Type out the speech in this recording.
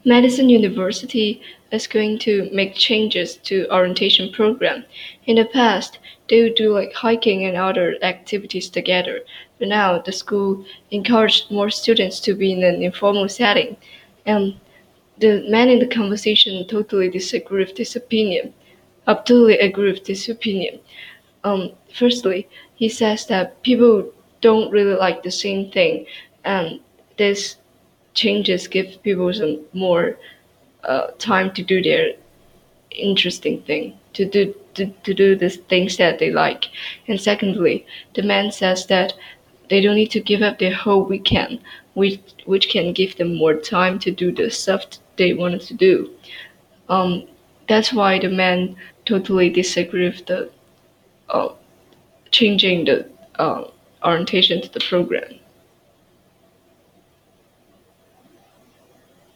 Madison University is going to make changes to orientation program. In the past, they would do like hiking and other activities together, but now the school encouraged more students to be in an informal setting. And the man in the conversation totally disagree with this opinion. I totally agree with this opinion. Firstly, he says that people don't really like the same thing, and these changes give people some more time to do their interesting thing, to do the things that they like. And secondly, the man says that they don't need to give up their whole weekend, which can give them more time to do the stuff they wanted to do. Um, that's why the man totally disagree with the uh, changing the uh, orientation to the program.